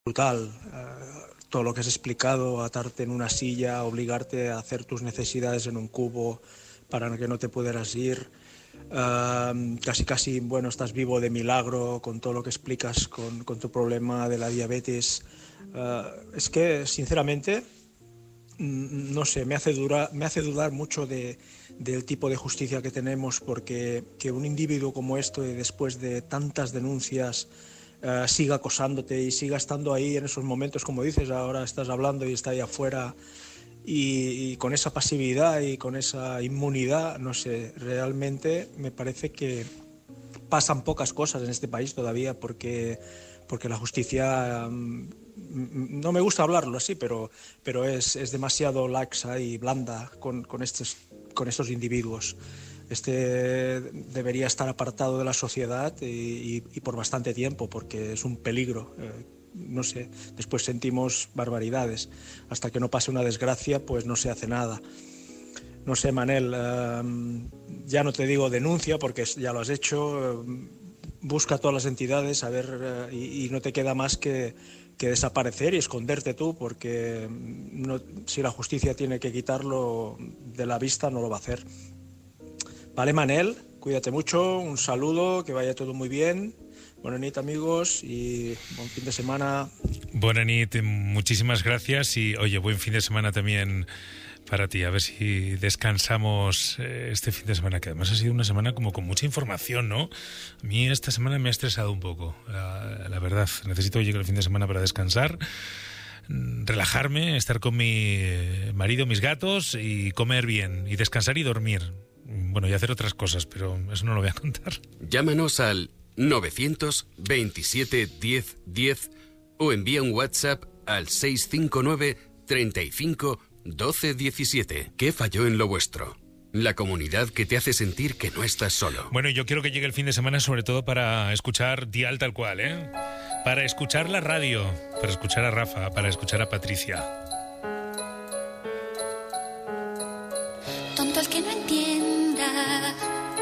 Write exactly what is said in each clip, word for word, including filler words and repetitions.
brutal. Uh, todo lo que has explicado, atarte en una silla, obligarte a hacer tus necesidades en un cubo para que no te pudieras ir. Uh, casi casi, bueno, estás vivo de milagro con todo lo que explicas con, con tu problema de la diabetes. Uh, es que, sinceramente, no sé, me hace, dura, me hace dudar mucho de, del tipo de justicia que tenemos, porque que un individuo como este, después de tantas denuncias, Uh, siga acosándote y siga estando ahí en esos momentos, como dices, ahora estás hablando y está ahí afuera, y, y con esa pasividad y con esa inmunidad, no sé, realmente me parece que pasan pocas cosas en este país todavía, porque, porque la justicia, um, no me gusta hablarlo así, pero, pero es, es demasiado laxa y blanda con, con, estos, con estos individuos. Este debería estar apartado de la sociedad y, y, y por bastante tiempo, porque es un peligro. Eh, no sé, después sentimos barbaridades. Hasta que no pase una desgracia, pues no se hace nada. No sé, Manel, eh, ya no te digo denuncia, porque ya lo has hecho. Eh, busca a todas las entidades, a ver, eh, y, y no te queda más que, que desaparecer y esconderte tú, porque no, si la justicia tiene que quitarlo de la vista, no lo va a hacer. Vale, Manel, cuídate mucho, un saludo, que vaya todo muy bien. Buenas noches, amigos, y buen fin de semana. Buenas noches, muchísimas gracias, y oye, buen fin de semana también para ti. A ver si descansamos este fin de semana, que además ha sido una semana como con mucha información, ¿no? A mí esta semana me ha estresado un poco, la, la verdad. Necesito llegar el fin de semana para descansar, relajarme, estar con mi marido, mis gatos, y comer bien, y descansar y dormir. Bueno, y hacer otras cosas, pero eso no lo voy a contar. Llámanos al nueve veintisiete diez diez o envía un WhatsApp al seis cinco nueve treinta y cinco doce diecisiete. ¿Qué falló en lo vuestro? La comunidad que te hace sentir que no estás solo. Bueno, yo quiero que llegue el fin de semana sobre todo para escuchar Dial tal cual, ¿eh? Para escuchar la radio, para escuchar a Rafa, para escuchar a Patricia. Tonto el que no entienda,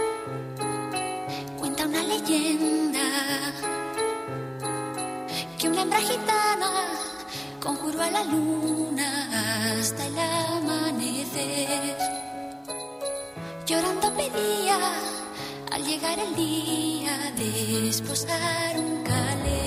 cuenta una leyenda, que una hembra gitana conjuró a la luna hasta el amanecer. Llorando pedía al llegar el día de esposar un calé.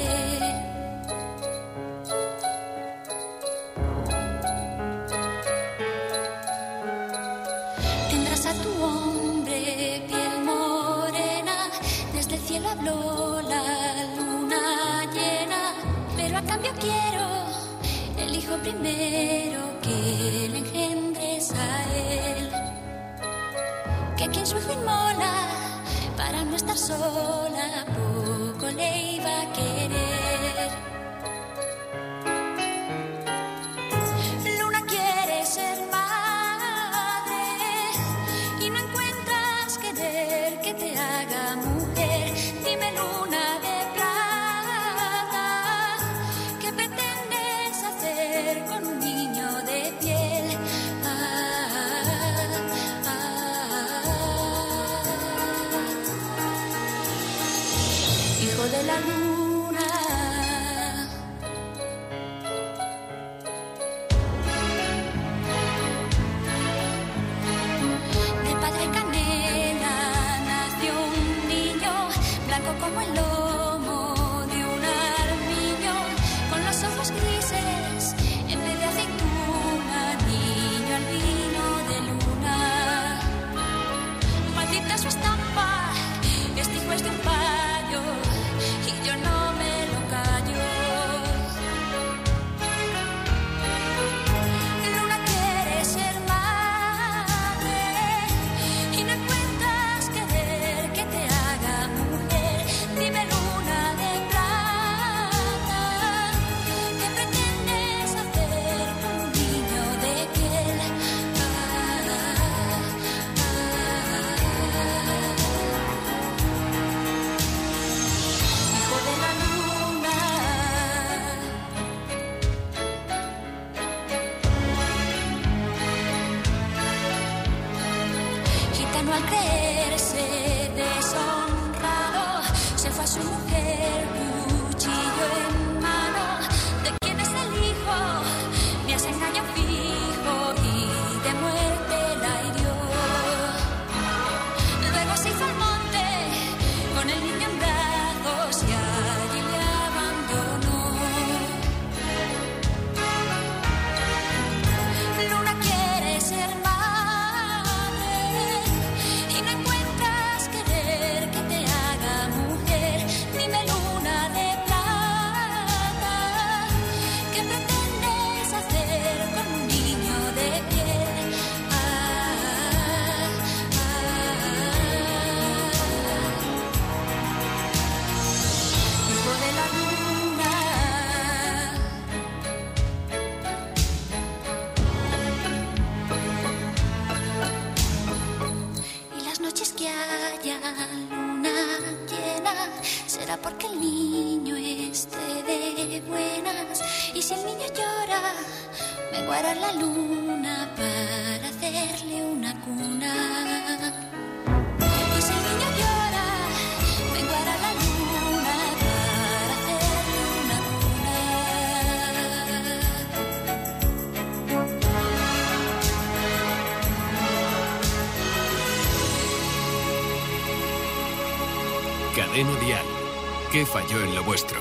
Tendrás a tu hombre piel morena, desde el cielo habló la luna llena, pero a cambio quiero el hijo primero que le engendres a él. Que quien su hijo inmola para no estar sola, poco le iba a querer. Luna quiere ser madre y no encuentras querer que te haga mujer. Dime, luna de plata, ¿qué pretendes hacer con un niño de piel? Hijo de la luna, de padre canela nació un niño, blanco como el lomo de un armiño, con los ojos grises en vez de aceituna, niño albino de luna. Maldita su estampa, este hijo es de un payo, y yo no me lo callo. Luna quiere ser madre y no encuentras querer que te haga mujer. Dime, luna de plata, ¿qué pretendes será porque el niño esté de buenas. Y si el niño llora, vengo a arar la luna para hacerle una cuna. Y si el niño llora, vengo a arar la luna para hacerle una cuna. Cadena Dial. ¿Qué falló en lo vuestro?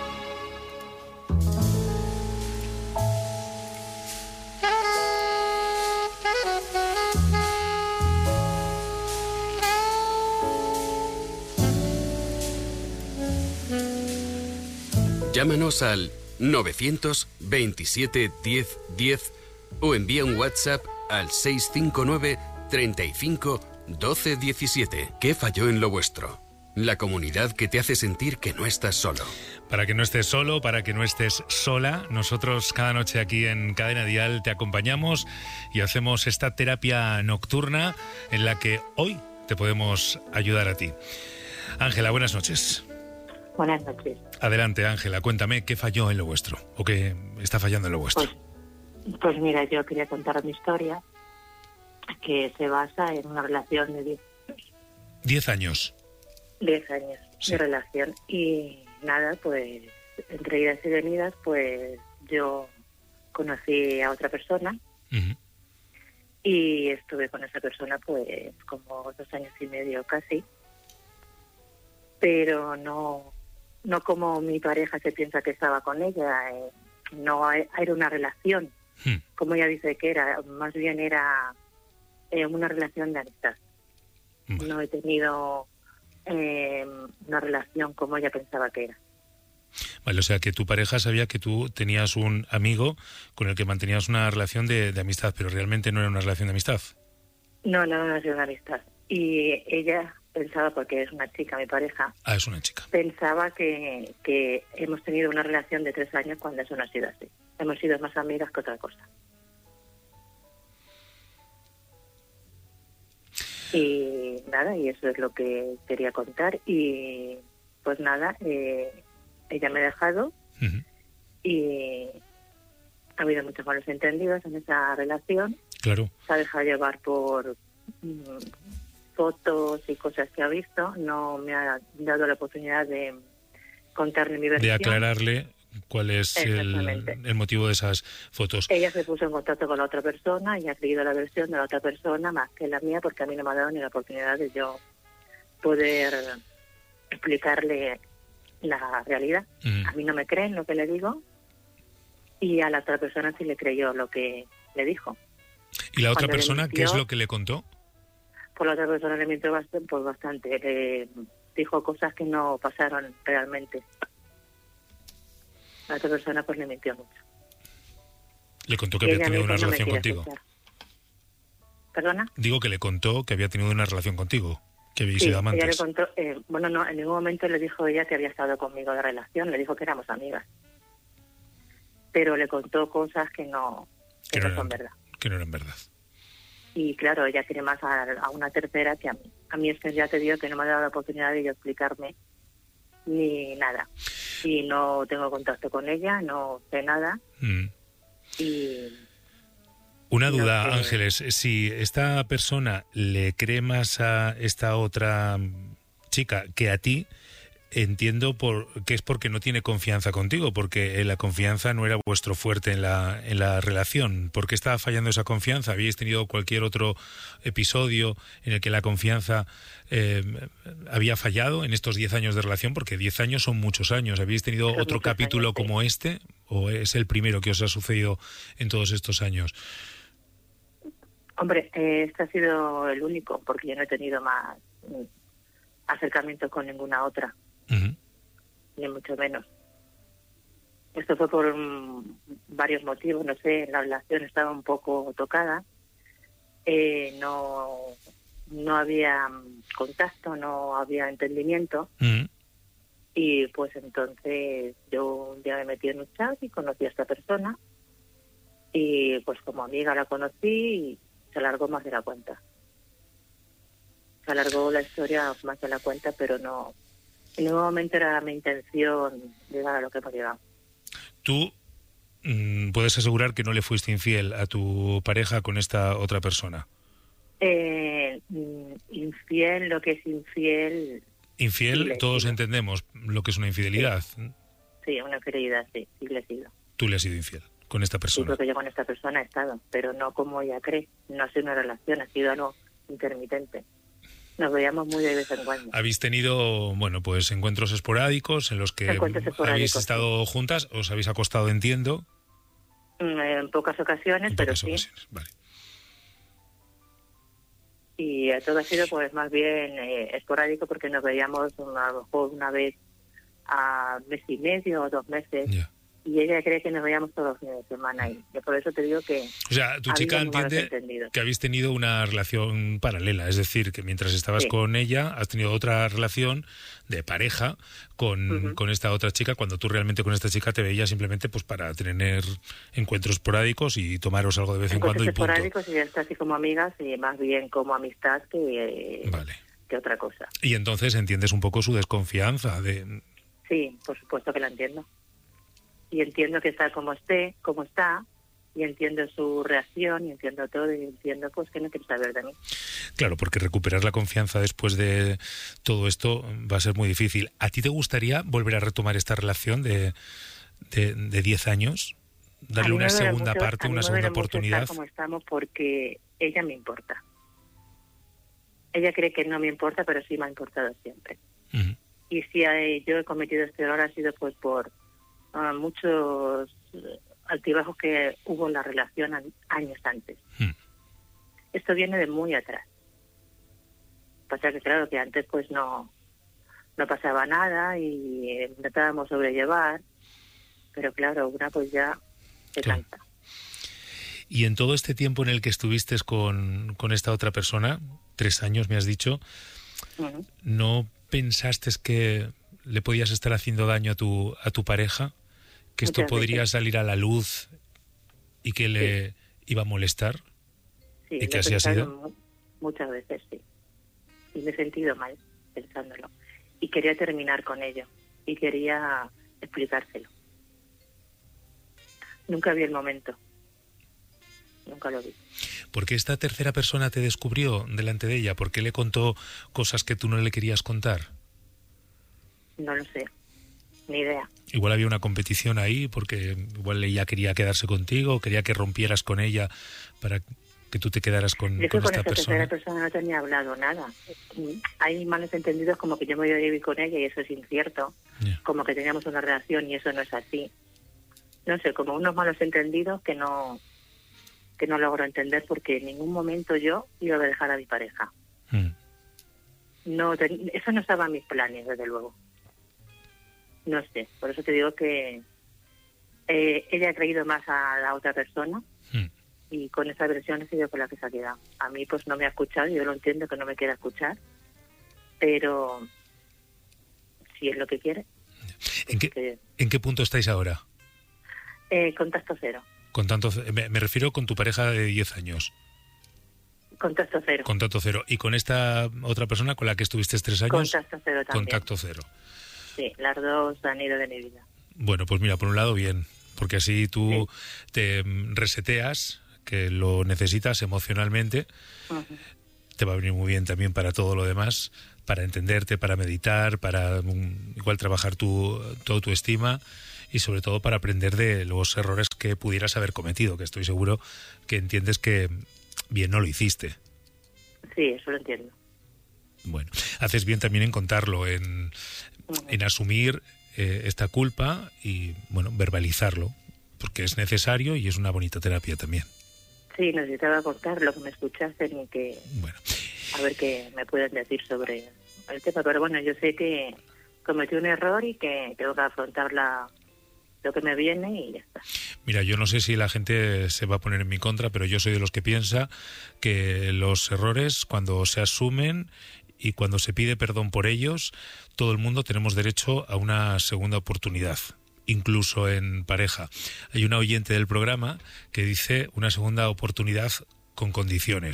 Llámanos al novecientos veintisiete diez diez o envía un WhatsApp al seis cinco nueve treinta y cinco doce diecisiete. ¿Qué falló en lo vuestro? La comunidad que te hace sentir que no estás solo. Para que no estés solo, para que no estés sola, nosotros cada noche aquí en Cadena Dial te acompañamos y hacemos esta terapia nocturna en la que hoy te podemos ayudar a ti. Ángela, buenas noches. Buenas noches. Adelante, Ángela, cuéntame qué falló en lo vuestro o qué está fallando en lo vuestro. Pues, pues mira, yo quería contar mi historia, que se basa en una relación de diez años. Diez años. Diez años Sí. de relación. Y nada, pues entre idas y venidas, pues yo conocí a otra persona Uh-huh. y estuve con esa persona pues como dos años y medio casi. Pero no... No como mi pareja se piensa que estaba con ella, eh, no era una relación, Hmm. como ella dice que era, más bien era eh, una relación de amistad. Vale. No he tenido eh, una relación como ella pensaba que era. Vale, o sea que tu pareja sabía que tú tenías un amigo con el que mantenías una relación de, de amistad, pero realmente no era una relación de amistad. No, no, no ha sido una amistad. Y ella pensaba, porque es una chica, mi pareja, Ah, es una chica. pensaba que, que hemos tenido una relación de tres años cuando eso no ha sido así. Hemos sido más amigas que otra cosa. Y nada, y eso es lo que quería contar. Y pues nada, eh, ella me ha dejado Uh-huh. y ha habido muchos malos entendidos en esa relación. Claro. Se ha dejado llevar por mm, fotos y cosas que ha visto. No me ha dado la oportunidad de contarle mi versión. De aclararle cuál es el, Exactamente. el motivo de esas fotos. Ella se puso en contacto con la otra persona y ha seguido la versión de la otra persona más que la mía, porque a mí no me ha dado ni la oportunidad de yo poder explicarle la realidad. Mm. A mí no me creen lo que le digo y a la otra persona sí le creyó lo que le dijo. ¿Y la otra Cuando le persona qué es mintió- lo que le contó? Por la otra persona le mintió bastante, pues bastante. Le dijo cosas que no pasaron realmente. La otra persona pues le mintió mucho. Le contó que Y había ella tenido me una dijo, "No me relación quieres contigo. escuchar". ¿Perdona? Digo que le contó que había tenido una relación contigo, que habéis Sí, sido ella le amantes. contó, eh, bueno, no, en ningún momento le dijo ella que había estado conmigo de relación, le dijo que éramos amigas. Pero le contó cosas que no, que Que no no son eran- verdad. Que no eran verdad. Y claro, ella quiere más a, a una tercera que a mí. A mí es que ya te digo que no me ha dado la oportunidad de yo explicarme ni nada. Y no tengo contacto con ella, no sé nada. Mm. Y Una No duda, sé. Ángeles, si esta persona le cree más a esta otra chica que a ti, entiendo por que es porque no tiene confianza contigo, porque la confianza no era vuestro fuerte en la, en la relación. ¿Por qué estaba fallando esa confianza? ¿Habíais tenido cualquier otro episodio en el que la confianza eh, había fallado en estos diez años de relación? Porque diez años son muchos años. ¿Habéis tenido Son otro muchos capítulo años, sí. como este? ¿O es el primero que os ha sucedido en todos estos años? hombre, eh, este ha sido el único, porque yo no he tenido más mm, acercamientos con ninguna otra. Ujú. Ni mucho menos. Esto fue por um, varios motivos, no sé, la relación estaba un poco tocada, eh, no, no había um, contacto, no había entendimiento, Ujú. y pues entonces yo un día me metí en un chat y conocí a esta persona, y pues como amiga la conocí y se alargó más de la cuenta. Se alargó la historia más de la cuenta, pero no... En ningún momento era mi intención llegar a lo que hemos llegado. Tú mmm, puedes asegurar que no le fuiste infiel a tu pareja con esta otra persona. Eh, infiel, lo que es infiel... Infiel, sí, todos sí. entendemos lo que es una infidelidad. Sí, sí, una infidelidad, sí, sí le he sido. Tú le has sido infiel con esta Sí, persona. porque yo con esta persona he estado, pero no como ella cree. No ha sido una relación, ha sido algo intermitente. Nos veíamos muy de vez en cuando. Habéis tenido, bueno, pues encuentros esporádicos en los que Encuentros esporádicos, habéis estado juntas, os habéis acostado, entiendo. Mm, En pocas ocasiones, En pero pocas sí. ocasiones, vale. Y eh, todo ha sido pues más bien eh, esporádico porque nos veíamos una, a lo mejor una vez a mes y medio o dos meses. Ya. Y ella cree que nos veíamos todos los fines de semana. Y yo por eso te digo que... O sea, tu ha chica habido malos entiende entendidos. que habéis tenido una relación paralela, es decir, que mientras estabas Sí. con ella has tenido otra relación de pareja con, Ujú. con esta otra chica, cuando tú realmente con esta chica te veías simplemente pues para tener encuentros esporádicos y tomaros algo de vez en cuando Encuentros y punto. esporádicos y ya está así como amigas y más bien como amistad que, eh, Vale. que otra cosa. Y entonces entiendes un poco su desconfianza de... Sí, por supuesto que la entiendo. Y entiendo que está como esté, como está, y entiendo su reacción, y entiendo todo, y entiendo pues que no quiere saber de mí. Claro, porque recuperar la confianza después de todo esto va a ser muy difícil. ¿A ti te gustaría volver a retomar esta relación de de, de diez años? A Darle mí una me duele segunda mucho- parte, a mí una me segunda duele mucho oportunidad. estar como estamos porque ella me importa. Ella cree que no me importa, pero sí me ha importado siempre. Ujú. Y si eh, yo he cometido este error ha sido pues por ah, muchos eh, altibajos que hubo en la relación an- años antes. Mm. Esto viene de muy atrás. Pasa que claro que antes pues no no pasaba nada y eh, intentábamos sobrellevar, pero claro, una pues ya se Claro. cansa. Y en todo este tiempo en el que estuviste con, con esta otra persona, tres años me has dicho, Ujú. ¿no pensaste que le podías estar haciendo daño a tu, a tu pareja? ¿Que esto Muchas podría veces. salir a la luz y que le iba a molestar? Sí, ¿Y lo que he así ha pensado sido? mu- muchas veces, sí. Y me he sentido mal pensándolo. Y quería terminar con ello. Y quería explicárselo. Nunca vi el momento. Nunca lo vi. ¿Por qué esta tercera persona te descubrió delante de ella? ¿Por qué le contó cosas que tú no le querías contar? No lo sé. Ni idea. Igual había una competición ahí, porque igual ella quería quedarse contigo, quería que rompieras con ella para que tú te quedaras con, Yo es que con con esta esa tercera persona. persona no tenía hablado nada. Mm, Hay malos entendidos como que yo me voy a vivir con ella y eso es incierto. Ya. Como que teníamos una relación y eso no es así. No sé, como unos malos entendidos que no que no logro entender porque en ningún momento yo iba a dejar a mi pareja. Mm. No, ten- eso no estaba en mis planes, desde luego. No sé, por eso te digo que eh, ella ha creído más a la otra persona Mm. y con esa versión he sido con la que se ha quedado. A mí pues no me ha escuchado, yo lo entiendo que no me quiera escuchar, pero si es lo que quiere. ¿En pues qué, que- ¿En qué punto estáis ahora? eh, contacto cero, Con tanto, me, me refiero con tu pareja de diez años, contacto cero, contacto cero. ¿Y con esta otra persona con la que estuviste tres años? contacto cero también. Contacto cero. Sí, las dos han ido de mi vida. Bueno, pues mira, por un lado bien, porque así tú te mm, reseteas, que lo necesitas emocionalmente, Ujú. te va a venir muy bien también para todo lo demás, para entenderte, para meditar, para mm, igual trabajar tu, tu autoestima y sobre todo para aprender de los errores que pudieras haber cometido, que estoy seguro que entiendes que bien no lo hiciste. Sí, eso lo entiendo. Bueno, haces bien también en contarlo, en, Ujú. en asumir eh, esta culpa y, bueno, verbalizarlo, porque es necesario y es una bonita terapia también. Sí, necesitaba contar lo que me escuchasen y que Bueno, a ver qué me pueden decir sobre el tema. Pero bueno, yo sé que cometí un error y que tengo que afrontar la, lo que me viene y ya está. mira, yo no sé si la gente se va a poner en mi contra, pero yo soy de los que piensa que los errores, cuando se asumen y cuando se pide perdón por ellos, todo el mundo tenemos derecho a una segunda oportunidad, incluso en pareja. Hay una oyente del programa que dice una segunda oportunidad con condiciones.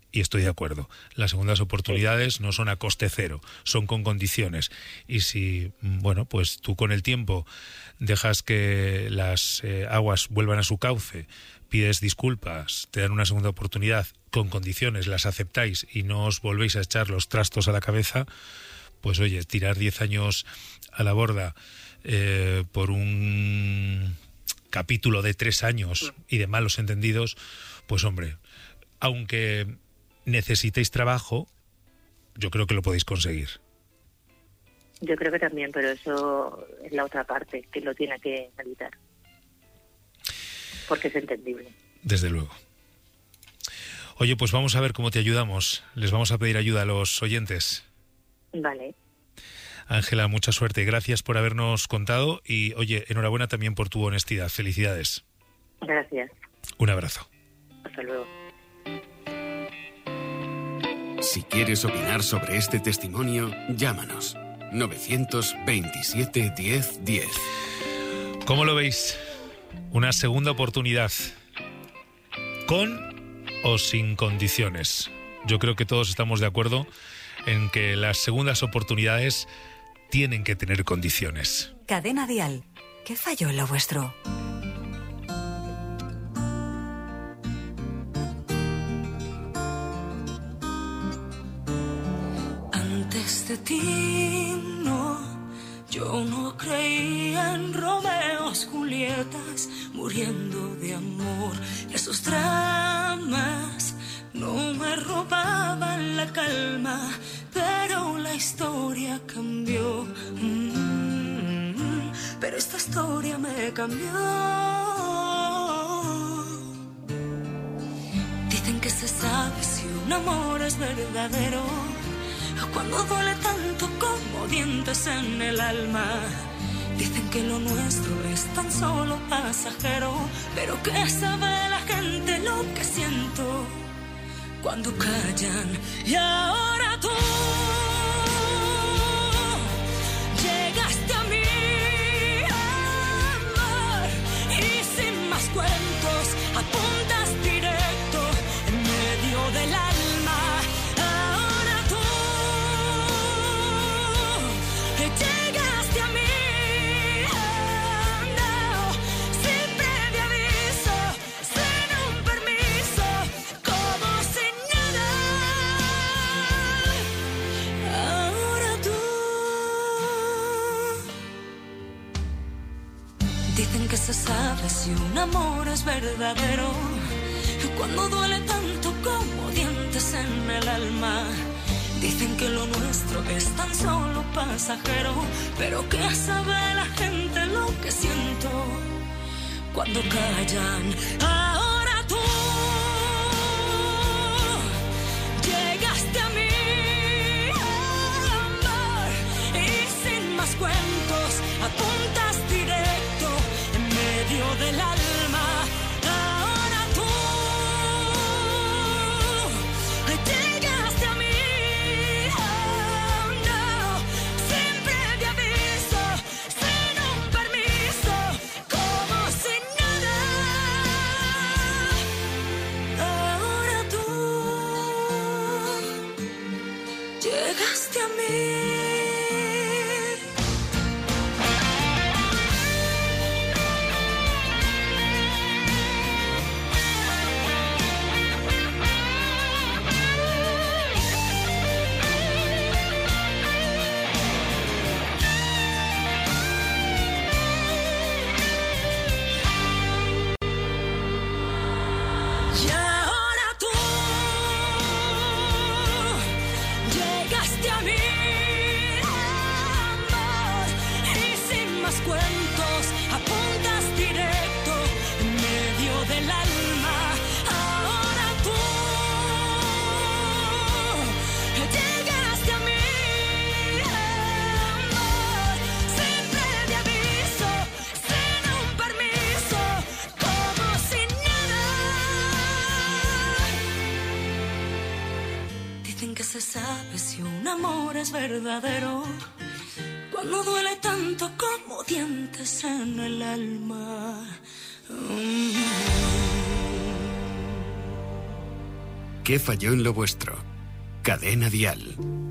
Y estoy de acuerdo. Las segundas oportunidades no son a coste cero, son con condiciones. Y si, bueno, pues tú con el tiempo dejas que las eh, aguas vuelvan a su cauce, pides disculpas, te dan una segunda oportunidad con condiciones, las aceptáis y no os volvéis a echar los trastos a la cabeza, pues oye, tirar diez años a la borda eh, por un capítulo de tres años y de malos entendidos, pues hombre, aunque necesitéis trabajo, yo creo que lo podéis conseguir. Yo creo que también, pero eso es la otra parte, que lo tiene que meditar. Porque es entendible. Desde luego. Oye, pues vamos a ver cómo te ayudamos. Les vamos a pedir ayuda a los oyentes. Vale. Ángela, mucha suerte. Gracias por habernos contado y, oye, enhorabuena también por tu honestidad. Felicidades. Gracias. Un abrazo. Hasta luego. Si quieres opinar sobre este testimonio, llámanos. novecientos veintisiete diez diez. ¿Cómo lo veis? Una segunda oportunidad. ¿Con o sin condiciones? Yo creo que todos estamos de acuerdo en que las segundas oportunidades tienen que tener condiciones. Cadena Dial. ¿Qué falló en lo vuestro? Antes de ti, no, yo no creía en Romeos, Julietas, muriendo de amor. Esos dramas no me robaban la calma, pero la historia cambió. Mm-hmm. Pero esta historia me cambió. Dicen que se sabe si un amor es verdadero cuando duele tanto como dientes en el alma. Dicen que lo nuestro es tan solo pasajero, pero que sabe la gente lo que siento cuando callan. Y ahora tú llegaste a mí, amor, y sin más cuentos apuntas directo en medio del alma. Llegaste a mí, oh, no, sin previo aviso, sin un permiso, como si nada. Ahora tú. Dicen que se sabe si un amor es verdadero cuando duele tanto como dientes en el alma. Dicen que lo nuestro es tan solo pasajero, pero que sabe la gente lo que siento cuando callan. Ahora tú llegaste a mí, amor, y sin más cuentos apuntas directo en medio del alma. Llegaste a mí. Se sabe si un amor es verdadero cuando duele tanto como dientes en el alma. Mm. ¿Qué falló en lo vuestro? Cadena Dial.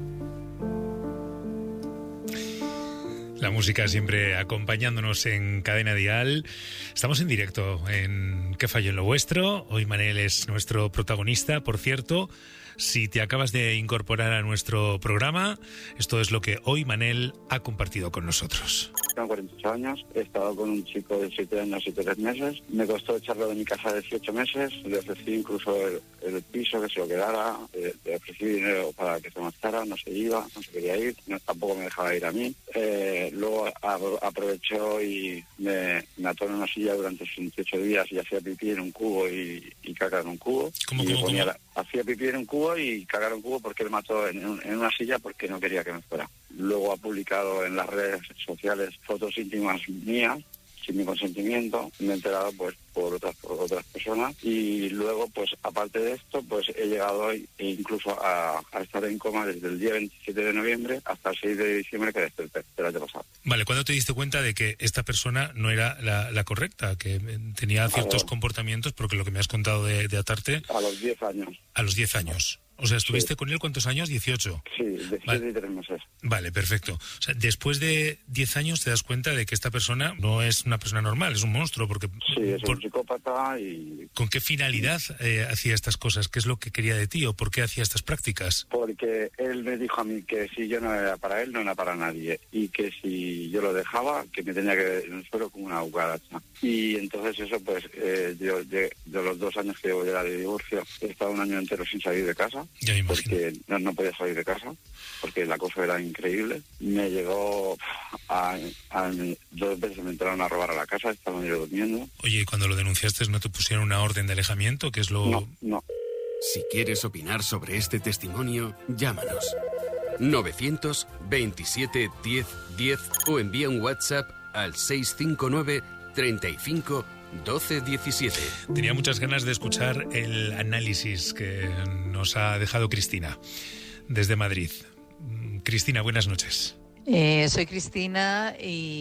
La música siempre acompañándonos en Cadena Dial. Estamos en directo en ¿Qué falló en lo vuestro? Hoy Manel es nuestro protagonista, por cierto. Si te acabas de incorporar a nuestro programa, esto es lo que hoy Manel ha compartido con nosotros. Tengo cuarenta y ocho años, he estado con un chico de siete años y tres meses. Me costó echarlo de mi casa dieciocho meses. Le ofrecí incluso el, el piso, que se lo quedara. Le, le ofrecí dinero para que se marchara, no se iba, no se quería ir. No, tampoco me dejaba ir a mí. Eh, luego a, aprovechó y me, me ató en una silla durante veintiocho días y hacía pipí en un cubo y, y caca en un cubo. ¿Cómo, y cómo, ponía cómo? La, hacía pipí en un cubo y cagar en un cubo porque él mató en, en una silla porque no quería que me fuera. Luego ha publicado en las redes sociales fotos íntimas mías sin mi consentimiento. Me he enterado pues por otras por otras personas y luego pues aparte de esto pues he llegado hoy incluso a, a estar en coma desde el día veintisiete de noviembre hasta el seis de diciembre que desperté del año pasado. Vale, ¿cuándo te diste cuenta de que esta persona no era la, la correcta, que tenía ciertos comportamientos, porque lo que me has contado de, de atarte... A los diez años. A los diez años. O sea, ¿estuviste Sí. con él cuántos años? dieciocho. Sí, de siete y tres meses. Vale, perfecto. O sea, después de diez años te das cuenta de que esta persona no es una persona normal, es un monstruo, porque... Sí, es por- un psicópata y... ¿Con qué finalidad eh, hacía estas cosas? ¿Qué es lo que quería de ti o por qué hacía estas prácticas? Porque él me dijo a mí que si yo no era para él, no era para nadie. Y que si yo lo dejaba, que me tenía que ver en el suelo como una cucaracha. Y entonces eso, pues, eh, yo de, de los dos años que llevo ya de divorcio, he estado un año entero sin salir de casa. Ya me imagino. Porque no, no podía salir de casa, porque la cosa era increíble. Me llegó a, a dos veces me entraron a robar a la casa, estaba yo durmiendo. Oye, ¿y cuando lo denunciaste no te pusieron una orden de alejamiento? ¿Qué es lo...? No, no. Si quieres opinar sobre este testimonio, llámanos. novecientos veintisiete diez diez o envía un WhatsApp al seiscientos cincuenta y nueve treinta y cinco doce diecisiete. Tenía muchas ganas de escuchar el análisis que nos ha dejado Cristina desde Madrid. Mm, Cristina, buenas noches. Eh, soy Cristina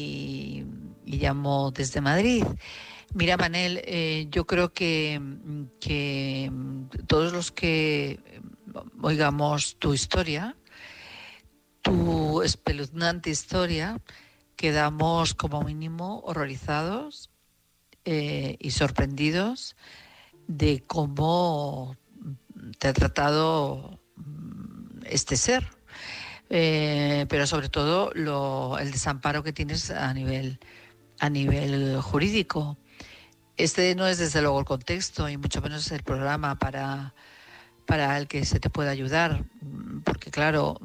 y, y llamo desde Madrid. Mira, Manel, eh, yo creo que, que todos los que oigamos tu historia, tu espeluznante historia, quedamos como mínimo horrorizados eh, y sorprendidos de cómo te ha tratado este ser. Eh, pero sobre todo lo, el desamparo que tienes a nivel, a nivel jurídico. Este no es desde luego el contexto y mucho menos el programa para, para el que se te pueda ayudar, porque claro,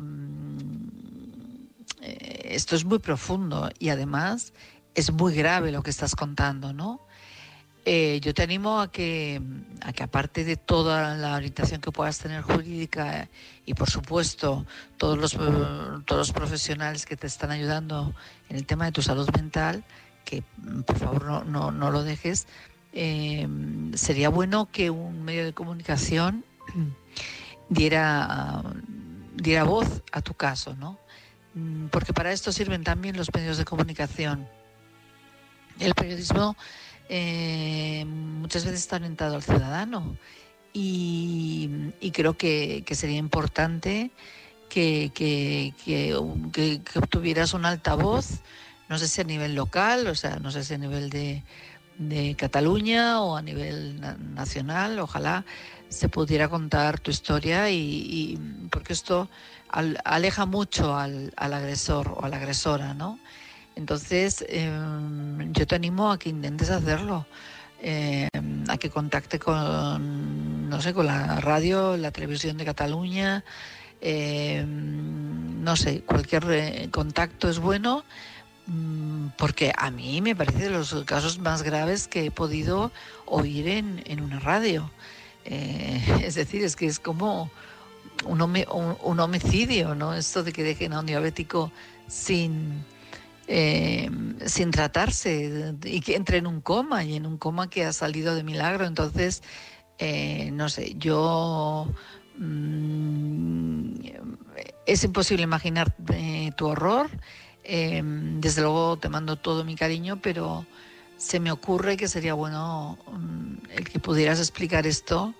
esto es muy profundo y además es muy grave lo que estás contando, ¿no? Eh, yo te animo a que, a que aparte de toda la orientación que puedas tener jurídica y por supuesto todos los, todos los profesionales que te están ayudando en el tema de tu salud mental, que por favor no, no, no lo dejes, eh, sería bueno que un medio de comunicación diera, diera voz a tu caso, ¿no? Porque para esto sirven también los medios de comunicación. El periodismo Eh, muchas veces está orientado al ciudadano y, y creo que, que sería importante que, que, que, que, que obtuvieras un altavoz, no sé si a nivel local, o sea, no sé si a nivel de, de Cataluña o a nivel na- nacional, ojalá se pudiera contar tu historia y, y porque esto al, aleja mucho al, al agresor o a la agresora, ¿no? Entonces, eh, yo te animo a que intentes hacerlo, eh, a que contacte con, no sé, con la radio, la televisión de Cataluña, eh, no sé, cualquier eh, contacto es bueno, mmm, porque a mí me parece de los casos más graves que he podido oír en, en una radio. Eh, es decir, es que es como un, home, un, un homicidio, ¿no? Esto de que dejen a un diabético sin... Eh, sin tratarse y que entre en un coma y en un coma que ha salido de milagro. Entonces, eh, no sé, yo mmm, es imposible imaginar eh, tu horror. Eh, desde luego te mando todo mi cariño, pero se me ocurre que sería bueno um, el que pudieras explicar esto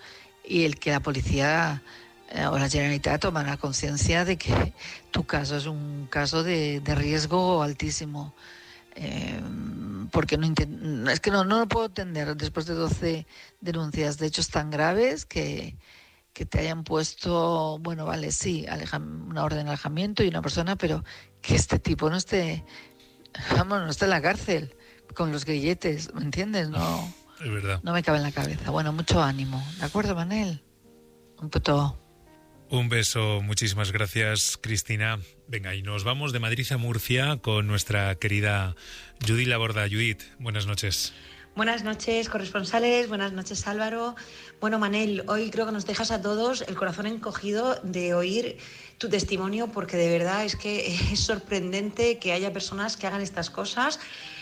y el que la policía eh, o la Generalitat toman la conciencia de que tu caso es un caso de, de riesgo altísimo. Eh, porque no intent- es que no, no lo puedo entender después de doce denuncias de hechos tan graves que, que te hayan puesto, bueno, vale, sí, aleja- una orden de alejamiento y una persona, pero que este tipo no esté, vamos, no esté en la cárcel con los grilletes, ¿me entiendes? No, es verdad. No me cabe en la cabeza. Bueno, mucho ánimo, ¿de acuerdo, Manel? Un puto. Un beso, muchísimas gracias, Cristina. Venga, y nos vamos de Madrid a Murcia con nuestra querida Judith Laborda. Judith, buenas noches. Buenas noches, corresponsales. Buenas noches, Álvaro. Bueno, Manel, hoy creo que nos dejas a todos el corazón encogido de oír tu testimonio, porque de verdad es que es sorprendente que haya personas que hagan estas cosas.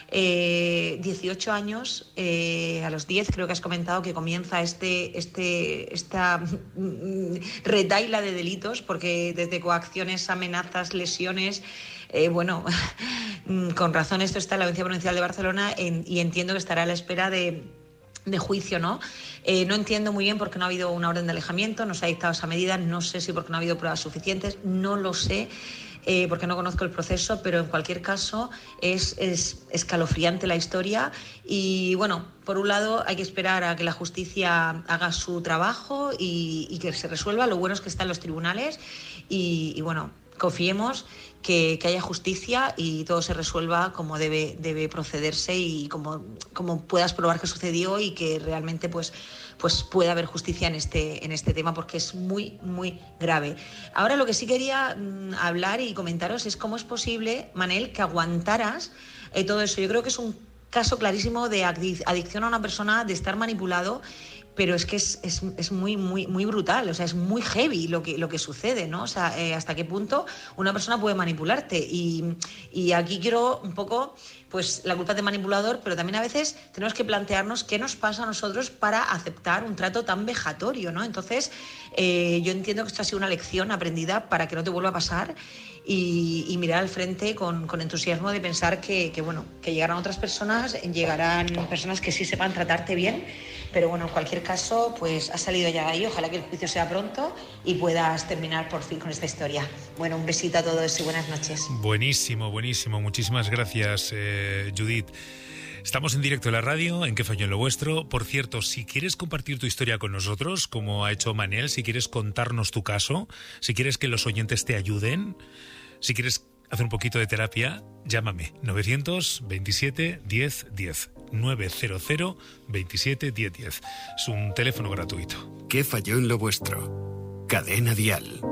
Eh, dieciocho años, eh, a los diez creo que has comentado que comienza este, este, esta retahíla de delitos, porque desde coacciones, amenazas, lesiones, eh, bueno, con razón esto está en la Audiencia Provincial de Barcelona en, y entiendo que estará a la espera de, de juicio, ¿no? Eh, no entiendo muy bien por qué no ha habido una orden de alejamiento, no se ha dictado esa medida, no sé si porque no ha habido pruebas suficientes, no lo sé. Eh, porque no conozco el proceso, pero en cualquier caso es, es escalofriante la historia y bueno, por un lado hay que esperar a que la justicia haga su trabajo y, y que se resuelva. Lo bueno es que está en los tribunales y, y bueno, confiemos que, que haya justicia y todo se resuelva como debe, debe procederse y como, como puedas probar que sucedió y que realmente pues, pues pueda haber justicia en este, en este tema, porque es muy, muy grave. Ahora lo que sí quería mmm, hablar y comentaros es cómo es posible, Manel, que aguantaras eh, todo eso. Yo creo que es un caso clarísimo de adicción a una persona, de estar manipulado, pero es que es, es, es muy, muy, muy brutal, o sea, es muy heavy lo que, lo que sucede, ¿no? O sea, eh, hasta qué punto una persona puede manipularte. Y, y aquí quiero un poco, pues, la culpa de manipulador, pero también a veces tenemos que plantearnos qué nos pasa a nosotros para aceptar un trato tan vejatorio, ¿no? Entonces, eh, yo entiendo que esto ha sido una lección aprendida para que no te vuelva a pasar. Y, y mirar al frente con, con entusiasmo de pensar que, que, bueno, que llegarán otras personas, llegarán personas que sí sepan tratarte bien, pero bueno, en cualquier caso, pues has salido ya de ahí, ojalá que el juicio sea pronto y puedas terminar por fin con esta historia. Bueno, un besito a todos y buenas noches. Buenísimo, buenísimo, muchísimas gracias, eh, Judith. Estamos en directo en la radio, en ¿Qué falló en lo vuestro? Por cierto, si quieres compartir tu historia con nosotros, como ha hecho Manel, si quieres contarnos tu caso, si quieres que los oyentes te ayuden, si quieres hacer un poquito de terapia, llámame novecientos veintisiete diez diez, novecientos veintisiete diez diez. Es un teléfono gratuito. ¿Qué falló en lo vuestro? Cadena Dial.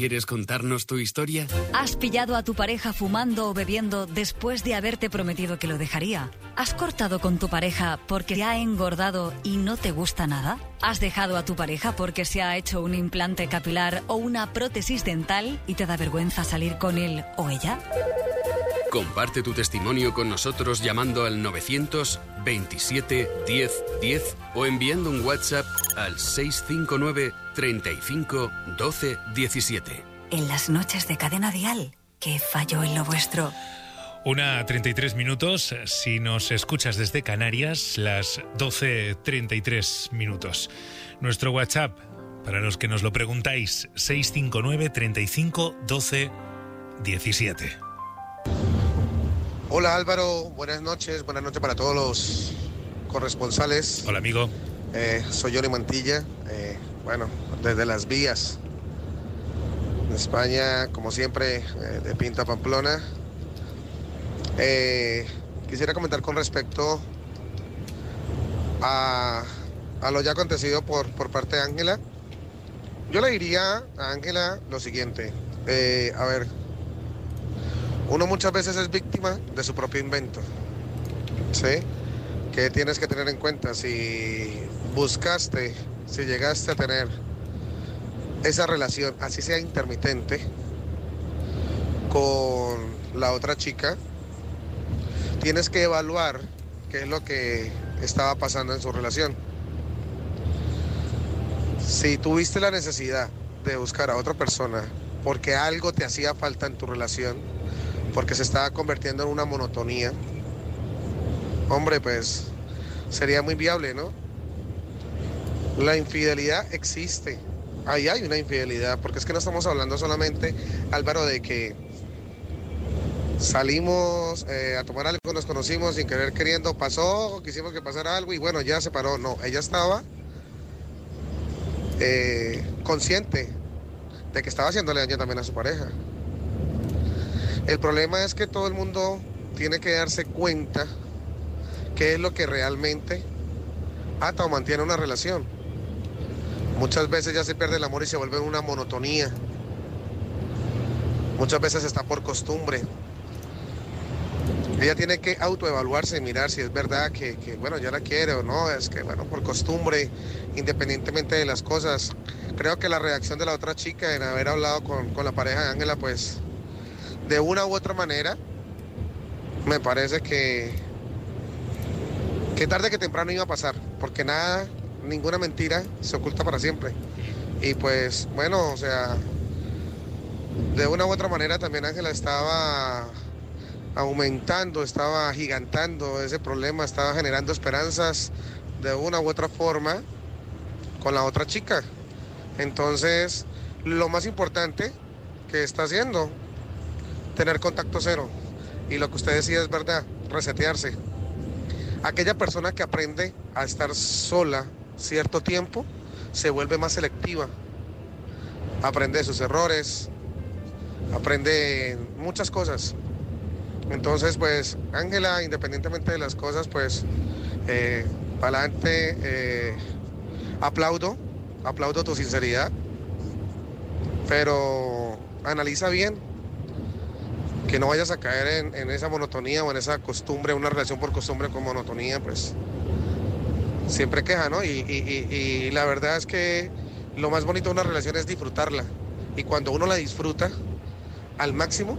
¿Quieres contarnos tu historia? ¿Has pillado a tu pareja fumando o bebiendo después de haberte prometido que lo dejaría? ¿Has cortado con tu pareja porque te ha engordado y no te gusta nada? ¿Has dejado a tu pareja porque se ha hecho un implante capilar o una prótesis dental y te da vergüenza salir con él o ella? Comparte tu testimonio con nosotros llamando al novecientos veintisiete diez diez o enviando un WhatsApp al seis cinco nueve treinta y cinco doce diecisiete. En las noches de Cadena Dial, ¿qué falló en lo vuestro? Una treinta y tres minutos, si nos escuchas desde Canarias, las doce treinta y tres minutos. Nuestro WhatsApp, para los que nos lo preguntáis, seis cinco nueve treinta y cinco doce diecisiete. Hola Álvaro, buenas noches, buenas noches para todos los corresponsales. Hola amigo. Eh, soy Johnny Mantilla, eh, bueno, desde Las Vías, en España, como siempre, eh, de Pinto a Pamplona. Eh, quisiera comentar con respecto a, a lo ya acontecido por, por parte de Ángela. Yo le diría a Ángela lo siguiente, eh, a ver, uno muchas veces es víctima de su propio invento, ¿sí? Que tienes que tener en cuenta, si buscaste, si llegaste a tener esa relación, así sea intermitente, con la otra chica, tienes que evaluar qué es lo que estaba pasando en su relación. Si tuviste la necesidad de buscar a otra persona porque algo te hacía falta en tu relación, porque se estaba convirtiendo en una monotonía, hombre, pues sería muy viable, ¿no? La infidelidad existe, ahí hay una infidelidad, porque es que no estamos hablando solamente, Álvaro, de que salimos eh, a tomar algo, nos conocimos sin querer queriendo, pasó, quisimos que pasara algo y bueno, ya se paró. No, ella estaba eh, consciente de que estaba haciéndole daño también a su pareja. El problema es que todo el mundo tiene que darse cuenta qué es lo que realmente ata o mantiene una relación. Muchas veces ya se pierde el amor y se vuelve una monotonía. Muchas veces está por costumbre. Ella tiene que autoevaluarse y mirar si es verdad que, que, bueno, ya la quiere o no. Es que, bueno, por costumbre, independientemente de las cosas. Creo que la reacción de la otra chica en haber hablado con, con la pareja de Ángela, pues, de una u otra manera, me parece que, que tarde que temprano iba a pasar, porque nada, ninguna mentira se oculta para siempre. Y pues, bueno, o sea, de una u otra manera también Ángela estaba aumentando, estaba agigantando ese problema, estaba generando esperanzas de una u otra forma con la otra chica. Entonces, lo más importante que está haciendo, tener contacto cero. Y lo que usted decía es verdad, resetearse. Aquella persona que aprende a estar sola cierto tiempo, se vuelve más selectiva. Aprende de sus errores, aprende muchas cosas. Entonces, pues, Ángela, independientemente de las cosas, pues, eh, para adelante, eh, aplaudo, aplaudo tu sinceridad, pero analiza bien, que no vayas a caer en, en esa monotonía o en esa costumbre, una relación por costumbre con monotonía, pues siempre queja, ¿no? Y, y, y, y la verdad es que lo más bonito de una relación es disfrutarla. Y cuando uno la disfruta al máximo,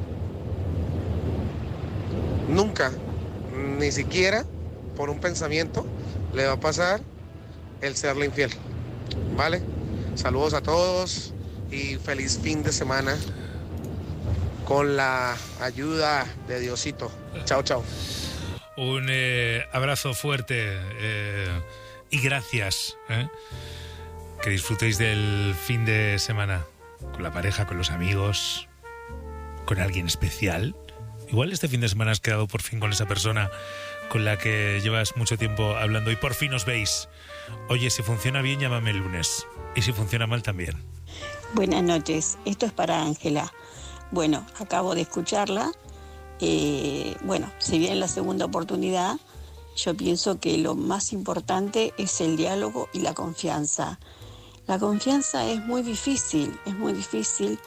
nunca, ni siquiera por un pensamiento, le va a pasar el serle infiel. ¿Vale? Saludos a todos y feliz fin de semana con la ayuda de Diosito. Chao, chao. Un eh, abrazo fuerte eh, y gracias. ¿eh? Que disfrutéis del fin de semana con la pareja, con los amigos, con alguien especial. Igual este fin de semana has quedado por fin con esa persona con la que llevas mucho tiempo hablando y por fin os veis. Oye, si funciona bien, llámame el lunes. Y si funciona mal, también. Buenas noches. Esto es para Ángela. Bueno, acabo de escucharla. Eh, bueno, si bien la segunda oportunidad, yo pienso que lo más importante es el diálogo y la confianza. La confianza es muy difícil, es muy difícil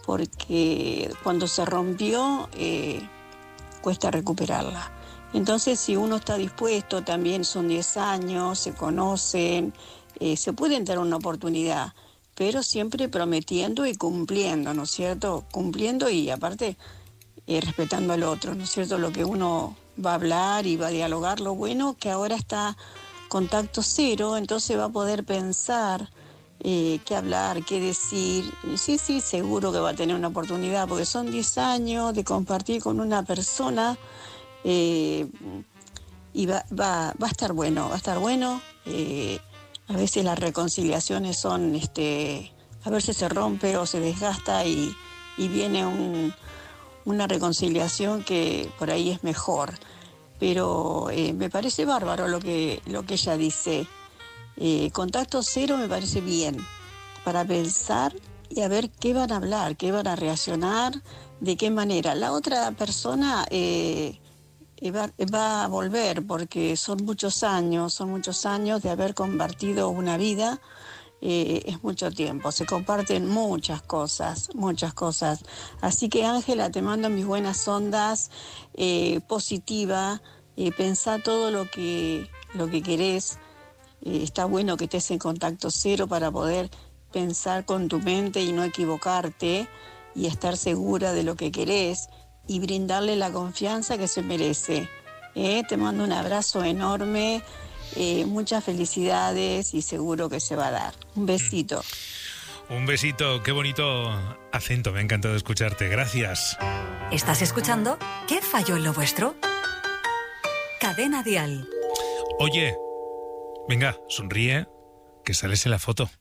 porque cuando se rompió eh, cuesta recuperarla. Entonces, si uno está dispuesto, también son diez años, se conocen, eh, se pueden dar una oportunidad, pero siempre prometiendo y cumpliendo, ¿no es cierto? Cumpliendo y aparte eh, respetando al otro, ¿no es cierto? Lo que uno va a hablar y va a dialogar, lo bueno que ahora está contacto cero, entonces va a poder pensar eh, qué hablar, qué decir. Sí, sí, seguro que va a tener una oportunidad, porque son diez años de compartir con una persona. Eh, y va, va, va a estar bueno, va a estar bueno. Eh, a veces las reconciliaciones son, este, a veces se rompe o se desgasta y, y viene un, una reconciliación que por ahí es mejor. Pero eh, me parece bárbaro lo que, lo que ella dice. Eh, contacto cero me parece bien, para pensar y a ver qué van a hablar, qué van a reaccionar, de qué manera. La otra persona... Eh, Va, va a volver porque son muchos años, son muchos años de haber compartido una vida, eh, es mucho tiempo, se comparten muchas cosas, muchas cosas. Así que Ángela, te mando mis buenas ondas, eh, positiva, eh, pensá todo lo que, lo que querés, eh, está bueno que estés en contacto cero para poder pensar con tu mente y no equivocarte y estar segura de lo que querés y brindarle la confianza que se merece. Eh, te mando un abrazo enorme, eh, muchas felicidades y seguro que se va a dar. Un besito. Un besito, qué bonito acento, me ha encantado escucharte, gracias. ¿Estás escuchando? ¿Qué falló en lo vuestro? Cadena Dial. Oye, venga, sonríe, que sales en la foto.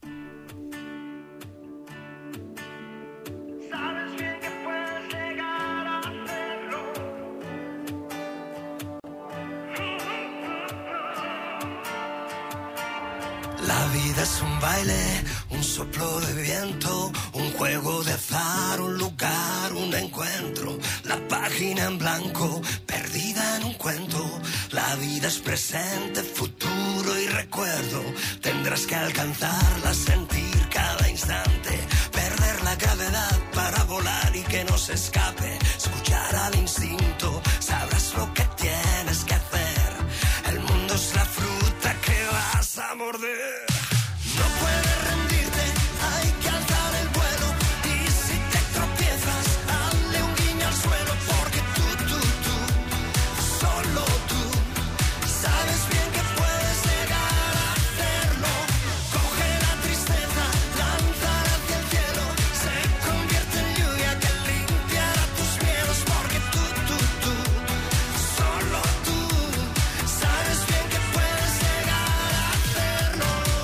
La vida es un baile, un soplo de viento, un juego de azar, un lugar, un encuentro. La página en blanco, perdida en un cuento. La vida es presente, futuro y recuerdo. Tendrás que alcanzarla, sentir cada instante. Perder la gravedad para volar y que no se escape. Escuchar al instinto, sabrás lo que tienes que hacer. El mundo es la fruta que vas a morder. No puedes rendirte, hay que alzar el vuelo. Y si te tropiezas, dale un guiño al suelo. Porque tú, tú, tú, solo tú, sabes bien que puedes llegar a hacerlo. Coge la tristeza, lánzala hacia el cielo. Se convierte en lluvia que limpiará tus miedos. Porque tú, tú, tú, solo tú, sabes bien que puedes llegar a hacerlo.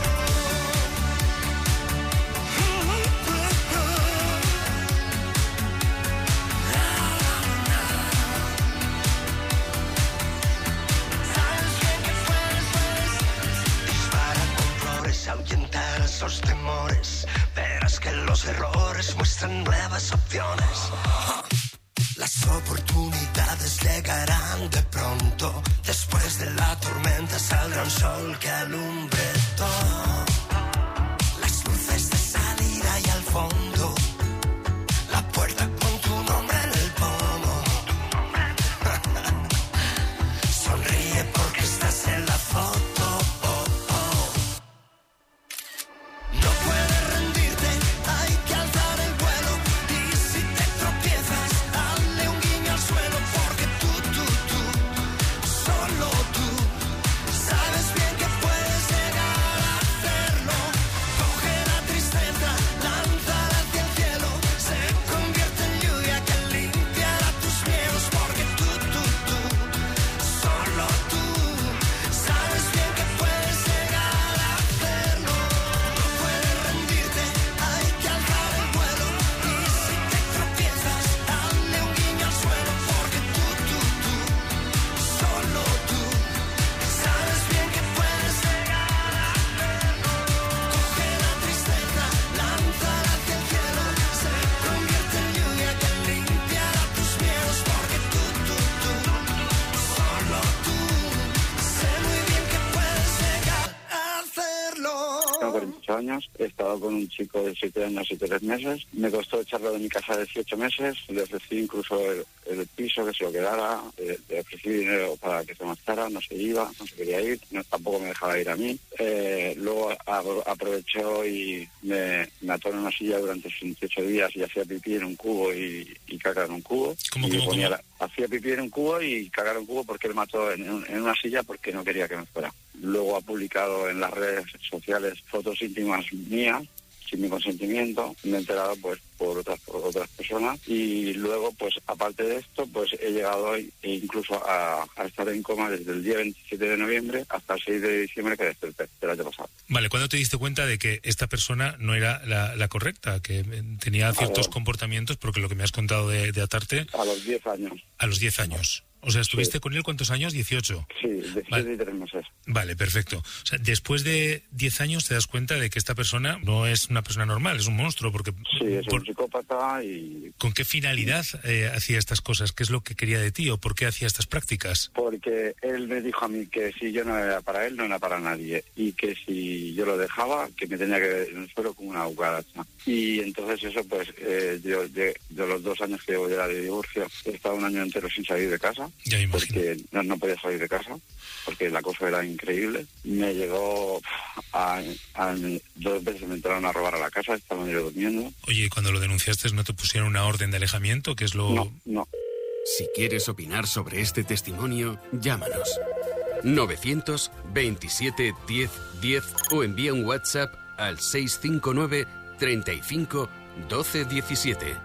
Ahuyentar esos temores, verás que los errores muestran nuevas opciones. Las oportunidades llegarán de pronto, después de la tormenta saldrá un sol que alumbre todo. Las luces de salida y al fondo, la puerta con tu nombre en el pomo. Sonríe porque estás en la foto. No puedes rendirte, hay que alzar el vuelo. Y si te tropiezas, dale un guiño al suelo. Porque tú, tú, tú, solo tú, sabes bien que puedes llegar a hacer. dieciocho años. He estado con un chico de siete años y tres meses. Me costó echarlo de mi casa dieciocho meses. Le ofrecí incluso el, el piso, que se lo quedara. Le, le ofrecí dinero para que se marchara. No se iba, no se quería ir. No, tampoco me dejaba ir a mí. Eh, luego a, aprovechó y me, me ató en una silla durante veintiocho días y hacía pipí en un cubo y, y caca en un cubo. ¿Cómo, y cómo, ponía cómo? La, hacía pipí en un cubo y cagar en un cubo porque él mató en, en una silla porque no quería que me fuera. Luego ha publicado en las redes sociales fotos íntimas mías sin mi consentimiento. Me he enterado pues por otras por otras personas y luego pues aparte de esto pues he llegado hoy e incluso a, a estar en coma desde el día veintisiete de noviembre hasta el seis de diciembre que desperté del año pasado. Vale, ¿cuándo te diste cuenta de que esta persona no era la, la correcta, que tenía ciertos comportamientos, porque lo que me has contado de, de atarte? A los diez años. A los diez años. O sea, ¿estuviste Sí. con él cuántos años? dieciocho. Sí, de siete Vale. y tres meses. Vale, perfecto. O sea, después de diez años te das cuenta de que esta persona no es una persona normal, es un monstruo, porque... Sí, es por- un psicópata y... ¿Con qué finalidad eh, hacía estas cosas? ¿Qué es lo que quería de ti o por qué hacía estas prácticas? Porque él me dijo a mí que si yo no era para él, no era para nadie. Y que si yo lo dejaba, que me tenía que ver en el suelo como una cucaracha. Y entonces eso, pues, eh, yo de, de los dos años que llevo ya de divorcio, he estado un año entero sin salir de casa. Ya me imagino. Porque no, no podía salir de casa, porque la cosa era increíble. Me llegó a, a dos veces me entraron a robar a la casa, estaba yo durmiendo. Oye, ¿y cuando lo denunciaste no te pusieron una orden de alejamiento? Que es lo... No, no. Si quieres opinar sobre este testimonio, llámanos. novecientos veintisiete diez diez o envía un WhatsApp al seis cinco nueve treinta y cinco doce diecisiete.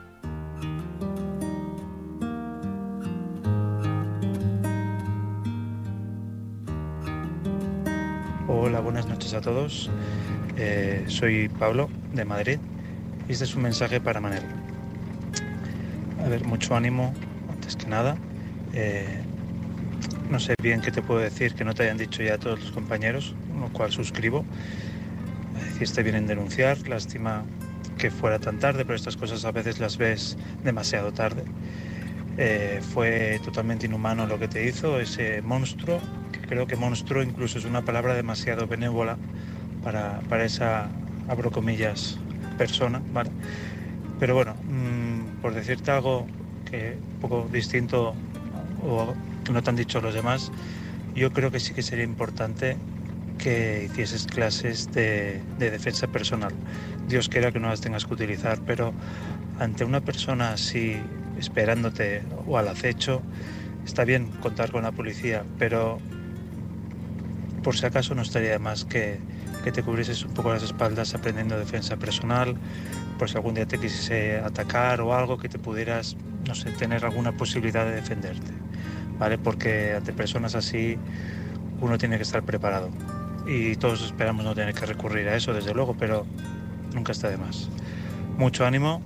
Hola, buenas noches a todos. Eh, soy Pablo, de Madrid, y este es un mensaje para Manel. A ver, mucho ánimo, antes que nada. Eh, no sé bien qué te puedo decir que no te hayan dicho ya todos los compañeros, lo cual suscribo. Hiciste bien en denunciar, lástima que fuera tan tarde, pero estas cosas a veces las ves demasiado tarde. Eh, fue totalmente inhumano lo que te hizo ese monstruo, que creo que monstruo incluso es una palabra demasiado benévola para, para esa, abro comillas, persona, ¿vale? Pero bueno, mmm, por decirte algo que un poco distinto o que no te han dicho los demás, yo creo que sí que sería importante que hicieses clases de, de defensa personal. Dios quiera que no las tengas que utilizar, pero ante una persona así esperándote o al acecho, está bien contar con la policía, pero por si acaso no estaría de más que, que te cubrieses un poco las espaldas aprendiendo defensa personal, por si algún día te quisiese atacar o algo, que te pudieras, no sé, tener alguna posibilidad de defenderte, ¿vale? Porque ante personas así uno tiene que estar preparado y todos esperamos no tener que recurrir a eso, desde luego, pero nunca está de más. Mucho ánimo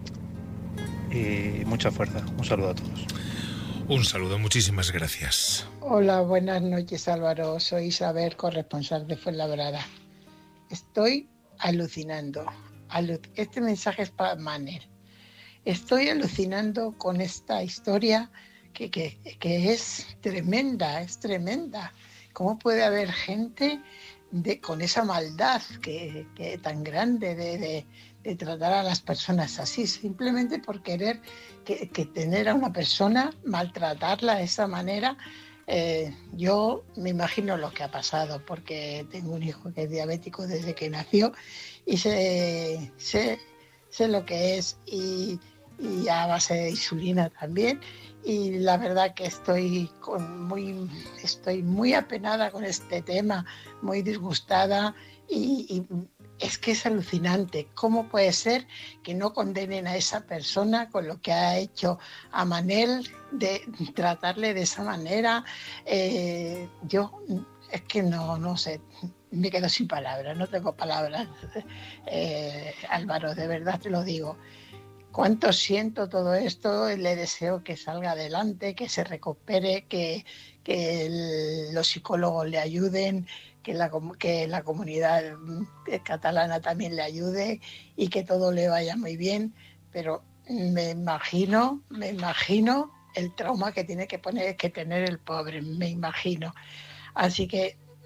y mucha fuerza. Un saludo a todos. Un saludo, muchísimas gracias. Hola, buenas noches, Álvaro. Soy Isabel, corresponsal de Fuenlabrada. Estoy alucinando. Alu- este mensaje es para Manel. Estoy alucinando con esta historia que, que, que es tremenda, es tremenda. ¿Cómo puede haber gente de, con esa maldad que, que tan grande de, de, de tratar a las personas así, simplemente por querer que, que tener a una persona, maltratarla de esa manera? Eh, yo me imagino lo que ha pasado, porque tengo un hijo que es diabético desde que nació y sé, sé, sé lo que es, y, y a base de insulina también. Y la verdad que estoy con muy, estoy muy apenada con este tema, muy disgustada, y, y es que es alucinante. ¿Cómo puede ser que no condenen a esa persona con lo que ha hecho a Manel, de tratarle de esa manera? Eh, yo es que no, no sé, me quedo sin palabras, no tengo palabras. Eh, Álvaro, de verdad te lo digo. Cuánto siento todo esto, le deseo que salga adelante, que se recupere, que, que el, los psicólogos le ayuden, que la, que la comunidad catalana también le ayude y que todo le vaya muy bien. Pero me imagino, me imagino el trauma que tiene que, poner, que tener el pobre, me imagino. Así que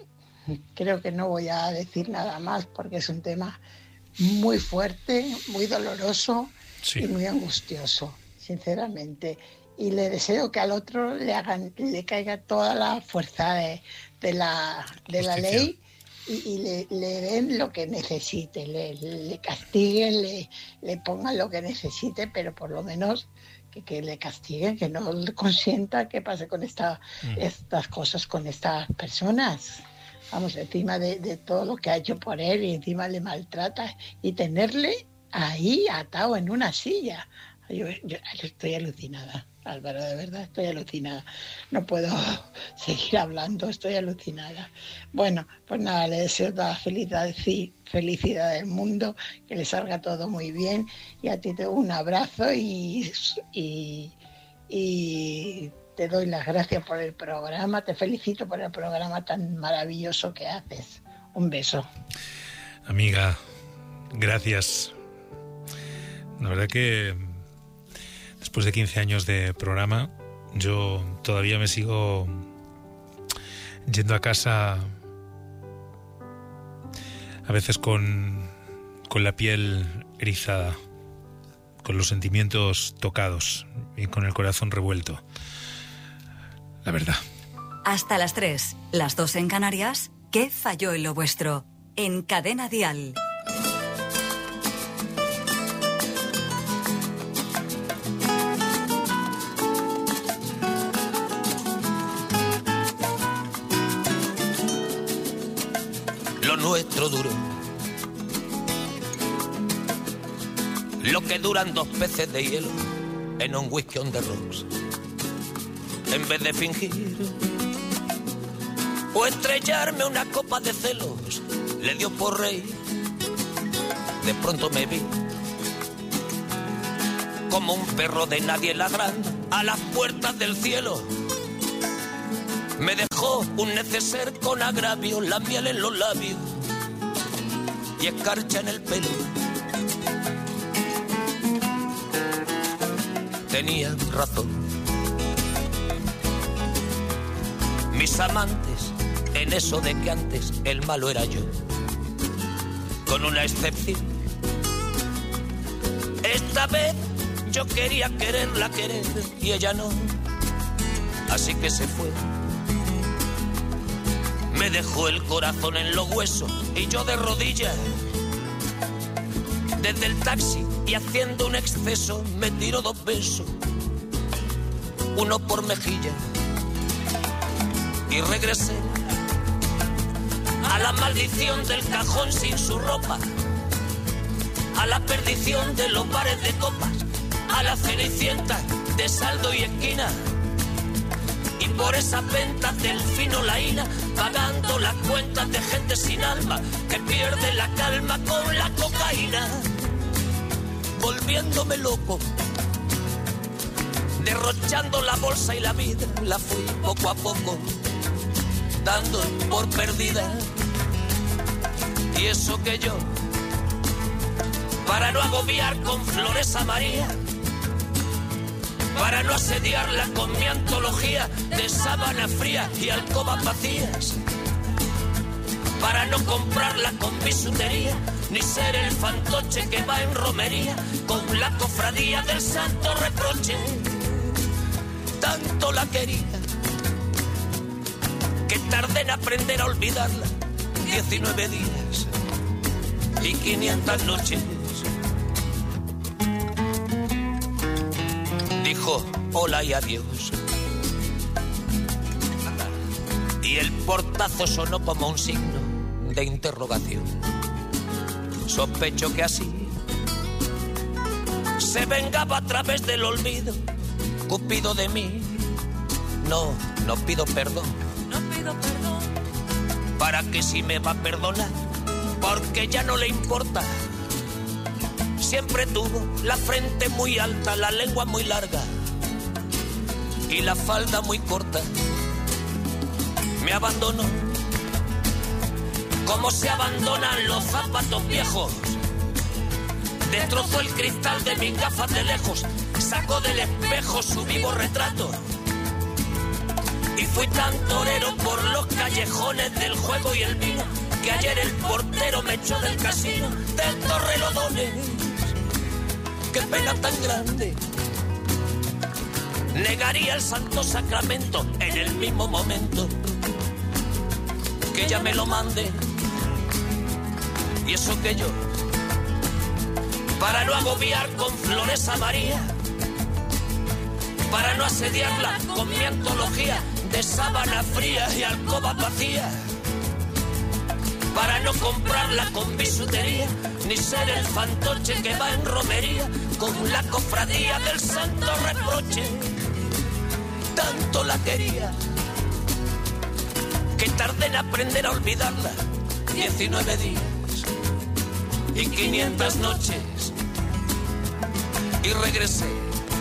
creo que no voy a decir nada más porque es un tema muy fuerte, muy doloroso sí. y muy angustioso, sinceramente. Y le deseo que al otro le hagan, le caiga toda la fuerza de, de la, de la ley y, y le, le den lo que necesite, le, le castiguen, le, le pongan lo que necesite, pero por lo menos que, que le castiguen, que no le consienta que pase con esta, mm. estas cosas con estas personas. Vamos, encima de, de todo lo que ha hecho por él y encima le maltrata y tenerle ahí atado en una silla. Yo, yo estoy alucinada, Álvaro, de verdad estoy alucinada. No puedo seguir hablando, estoy alucinada. Bueno, pues nada, le deseo toda la felicidad, felicidad del mundo, que le salga todo muy bien y a ti te doy un abrazo y, y, y te doy las gracias por el programa, te felicito por el programa tan maravilloso que haces. Un beso. Amiga, gracias. La verdad que después de quince años de programa, yo todavía me sigo yendo a casa a veces con, con la piel erizada, con los sentimientos tocados y con el corazón revuelto. La verdad. Hasta las tres, las dos en Canarias. ¿Qué falló en lo vuestro? En Cadena Dial. Lo nuestro duró lo que duran dos peces de hielo en un whisky on the rocks. En vez de fingir o estrellarme una copa de celos, le dio por reír. De pronto me vi como un perro de nadie ladrando a las puertas del cielo. Me dejó un neceser con agravio, la miel en los labios y escarcha en el pelo. Tenía razón. Mis amantes, en eso de que antes el malo era yo, con una excepción. Esta vez yo quería quererla querer y ella no, así que se fue. Me dejó el corazón en los huesos y yo de rodillas. Desde el taxi y haciendo un exceso me tiró dos besos, uno por mejilla. Y regresé a la maldición del cajón sin su ropa, a la perdición de los bares de copas, a la cenicienta de saldo y esquina. Y por esas ventas del fino laína, pagando las cuentas de gente sin alma que pierde la calma con la cocaína. Volviéndome loco, derrochando la bolsa y la vida, la fui poco a poco dando por perdida. Y eso que yo, para no agobiar con flores a María, para no asediarla con mi antología de sábana fría y alcobas vacías, para no comprarla con bisutería, ni ser el fantoche que va en romería con la cofradía del santo reproche. Tanto la quería que tardé en aprender a olvidarla, diecinueve días y quinientas noches. Dijo hola y adiós, y el portazo sonó como un signo de interrogación. Sospecho que así se vengaba a través del olvido, Cupido de mí. No, no pido perdón, no pido perdón, para que si me va a perdonar, porque ya no le importa. Siempre tuvo la frente muy alta, la lengua muy larga y la falda muy corta. Me abandonó como se abandonan los zapatos viejos. Destrozó el cristal de mis gafas de lejos, sacó del espejo su vivo retrato Y fui tan torero por los callejones del juego y el vino, que ayer el portero me echó del casino del Torrelodones. Qué pena tan grande. Negaría el santo sacramento en el mismo momento que ella me lo mande. Y eso que yo, para no agobiar con flores a María, para no asediarla con mi antología de sábana fría y alcoba vacía, para no comprarla con bisutería, ni ser el fantoche que va en romería con la cofradía del santo reproche. Tanto la quería que tardé en aprender a olvidarla diecinueve días y quinientas noches, y regresé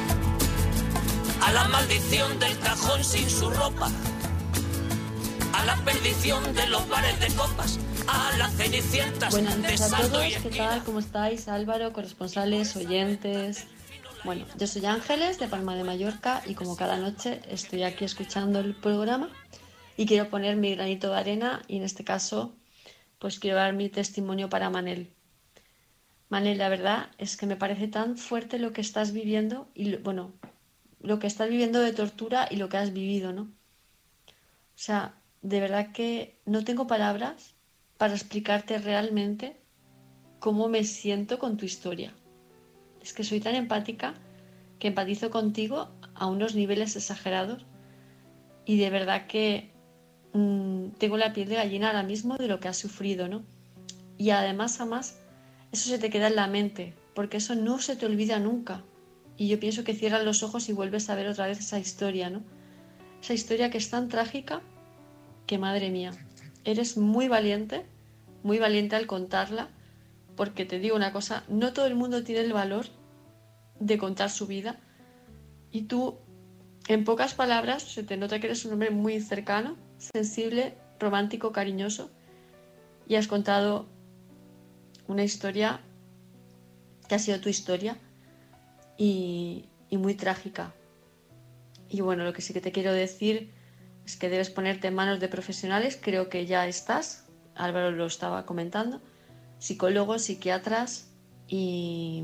a la maldición del cajón sin su ropa, a la perdición de los bares de copas, a las cenicientas Buenas de noches a saldo todos, y ¿qué esquina. tal? ¿Cómo estáis? Álvaro, corresponsales, oyentes. Bueno, yo soy Ángeles de Palma de Mallorca y como cada noche estoy aquí escuchando el programa y quiero poner mi granito de arena y en este caso pues quiero dar mi testimonio para Manel. Manel, la verdad es que me parece tan fuerte lo que estás viviendo y lo- bueno, lo que estás viviendo de tortura y lo que has vivido, ¿no? O sea, de verdad que no tengo palabras para explicarte realmente cómo me siento con tu historia. Es que soy tan empática que empatizo contigo a unos niveles exagerados y de verdad que mmm, tengo la piel de gallina ahora mismo de lo que has sufrido, ¿no? Y además, además, eso se te queda en la mente, porque eso no se te olvida nunca. Y yo pienso que cierras los ojos y vuelves a ver otra vez esa historia, ¿no? Esa historia que es tan trágica que, madre mía, eres muy valiente, muy valiente al contarla, porque te digo una cosa, no todo el mundo tiene el valor de contar su vida y tú, en pocas palabras, se te nota que eres un hombre muy cercano, sensible, romántico, cariñoso y has contado una historia que ha sido tu historia y, y muy trágica. Y bueno, lo que sí que te quiero decir es que debes ponerte en manos de profesionales, creo que ya estás, Álvaro lo estaba comentando, psicólogos, psiquiatras y,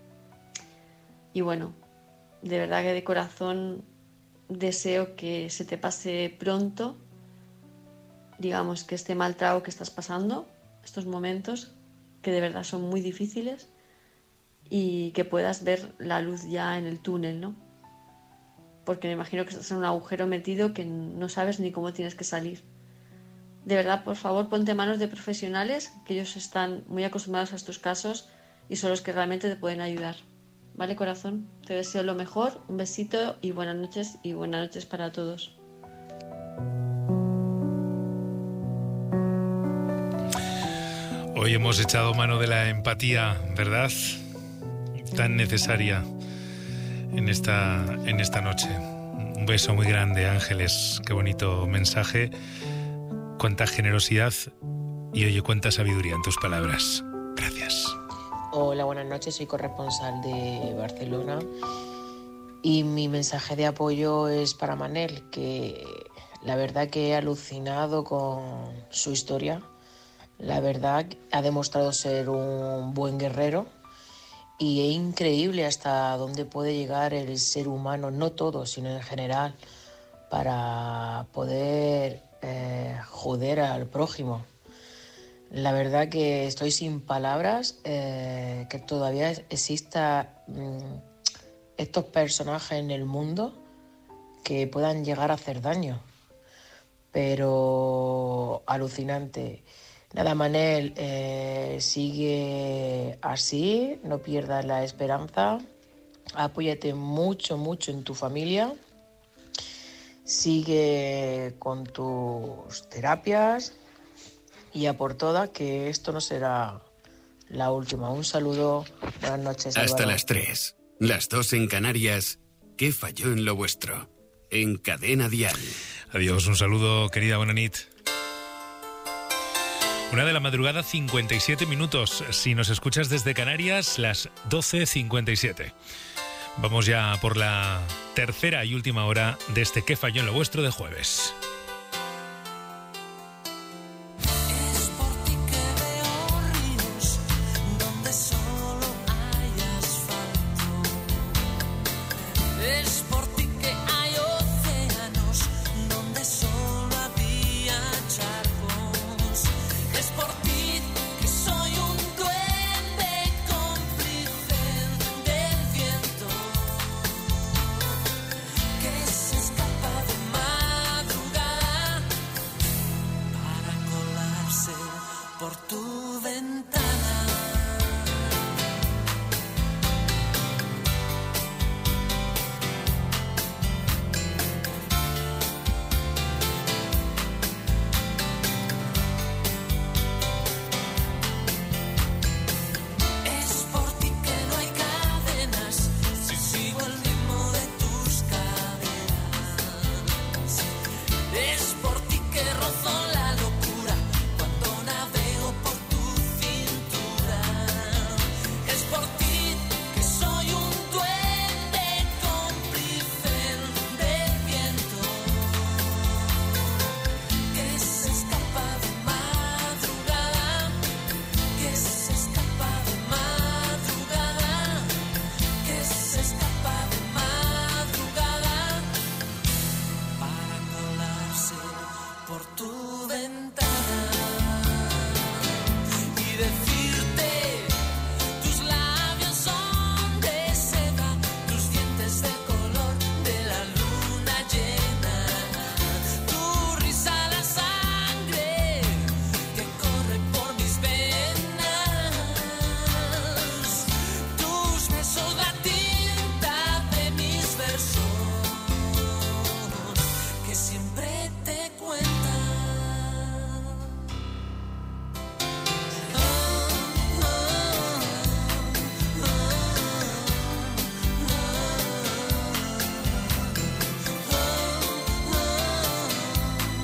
y bueno, de verdad que de corazón deseo que se te pase pronto, digamos, que este mal trago que estás pasando, estos momentos que de verdad son muy difíciles y que puedas ver la luz ya en el túnel, ¿no? Porque me imagino que estás en un agujero metido que no sabes ni cómo tienes que salir. De verdad, por favor, ponte en manos de profesionales, que ellos están muy acostumbrados a estos casos y son los que realmente te pueden ayudar. ¿Vale, corazón? Te deseo lo mejor, un besito y buenas noches y buenas noches para todos. Hoy hemos echado mano de la empatía, ¿verdad? Tan necesaria en esta, en esta noche. Un beso muy grande, Ángeles. Qué bonito mensaje. Cuánta generosidad y oye, cuánta sabiduría en tus palabras. Gracias. Hola, buenas noches. Soy corresponsal de Barcelona y mi mensaje de apoyo es para Manel, que la verdad que he alucinado con su historia. La verdad ha demostrado ser un buen guerrero y es increíble hasta dónde puede llegar el ser humano, no todo, sino en general, para poder eh, joder al prójimo. La verdad que estoy sin palabras, eh, que todavía exista mmm, estos personajes en el mundo que puedan llegar a hacer daño. Pero alucinante. Nada, Manel, eh, sigue así, no pierdas la esperanza, apóyate mucho, mucho en tu familia, sigue con tus terapias y a por todas, que esto no será la última. Un saludo, buenas noches, Hasta Álvaro. las tres, las dos en Canarias. ¿Qué falló en lo vuestro? En Cadena Dial. Adiós, un saludo, querida, buena nit. Una de la madrugada, cincuenta y siete minutos. Si nos escuchas desde Canarias, las doce cincuenta y siete. Vamos ya por la tercera y última hora de este ¿Qué falló en lo vuestro? De jueves. Por tu